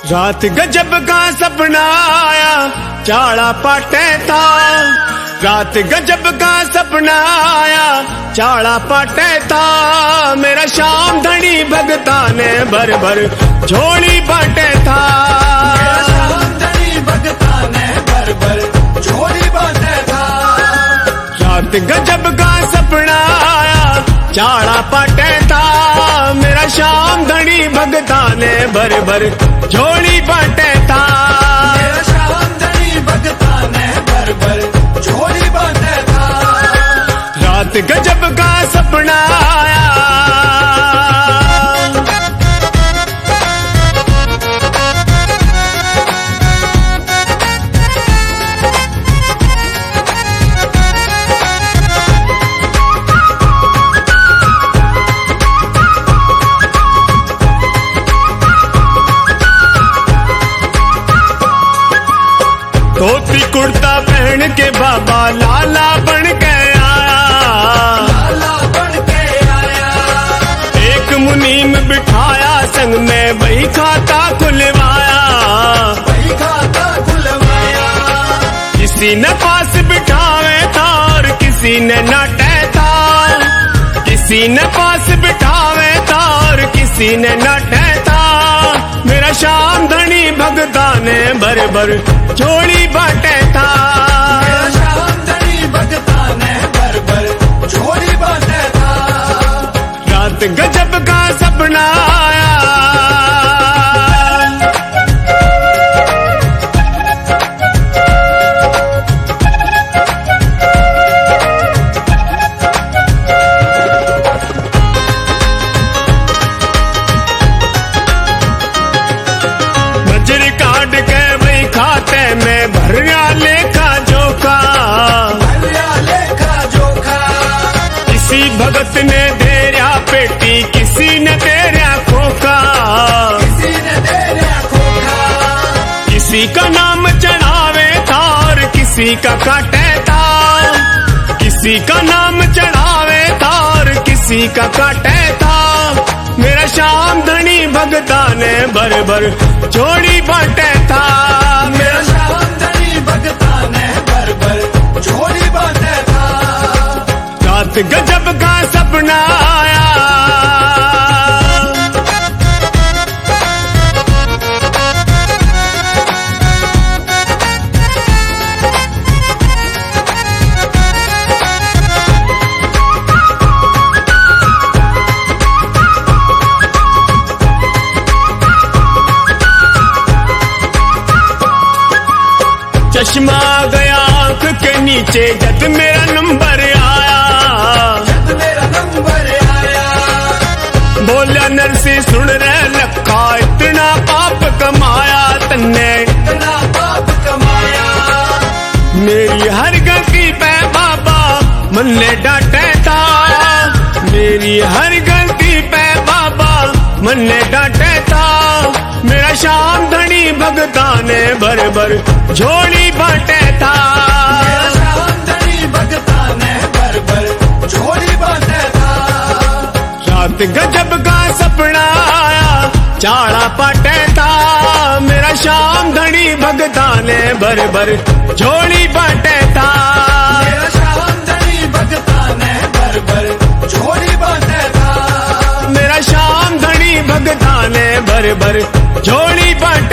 रात गजब का सपना आया, चाड़ा पाटे था। रात गजब का सपना आया, चाड़ा पाटे था। मेरा श्याम धनी भगता ने भर भर झोली बाटे था। मेरा श्याम धनी भगता ने भर भर झोली बाटे था। रात गजब का सपना आया, चाड़ा पाटे था। मेरा श्याम धनी भगता ने भर भर झोली बाटे था। मेरा श्याम धनी भगता ने भर भर झोली बाटे था। रात गजब का सपना आया। धोती कुर्ता पहन के बाबा लाला बन के आया। लाला बन के आया। एक मुनीम बिठाया, संग में बही खाता खुलवाया। बही खाता खुलवाया। किसी ने पास बिठावे था और किसी ने नाटे था। किसी ने पास बिठावे था और किसी ने नाटे था। मेरा श्याम धनी भगता ने भर भर झोली बाटे था। मेरा श्याम धनी भगता ने भर भर झोली बाटे था। रात गजब का सपना आया। नजर काट के वही खाते में भरिया लेखा जोखा। भरिया लेखा जोखा। किसी भगत ने देरिया पेटी, किसी ने देरिया खोखा। किसी ने देरिया खोखा। किसी का नाम चढ़ावे था और किसी का काटे था। किसी का नाम चढ़ावे था और किसी का काटे था। मेरा श्याम धनी भगता ने भर भर झोली बाटे था। मेरा श्याम धनी भगता ने भर भर झोली बाटे था। रात गजब का सपना आया। चश्मा गया आंख के नीचे, जब मेरा नंबर आया। जब मेरा नंबर आया। बोला नरसी सुन रहे लखा, इतना पाप कमाया तन्ने। इतना पाप कमाया। मेरी हर गलती पे बाबा मन ने डांटे था। मेरी हर गलती पे बाबा मन ने डांटे था। मेरा श्याम धनी भगता ने भर भर झोली बाटे था। मेरा श्याम धनी भगता ने भर भर झोली बाटे था। रात गजब का सपना आया, चाड़ा पाटे था। मेरा श्याम धनी भगता ने भर भर झोली बाटे था। मेरा श्याम धनी भगता ने भर भर झोली बाटे था। मेरा श्याम धनी भगता ने भर भर झोली बाटे